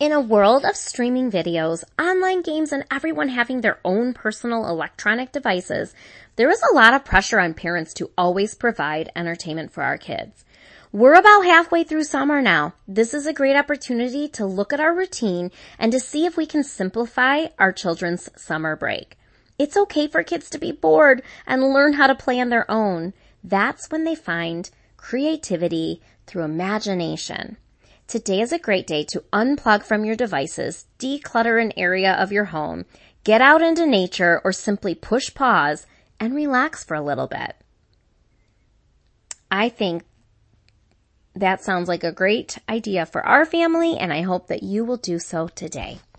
In a world of streaming videos, online games, and everyone having their own personal electronic devices, there is a lot of pressure on parents to always provide entertainment for our kids. We're about halfway through summer now. This is a great opportunity to look at our routine and to see if we can simplify our children's summer break. It's okay for kids to be bored and learn how to play on their own. That's when they find creativity through imagination. Today is a great day to unplug from your devices, declutter an area of your home, get out into nature, or simply push pause and relax for a little bit. I think that sounds like a great idea for our family, and I hope that you will do so today.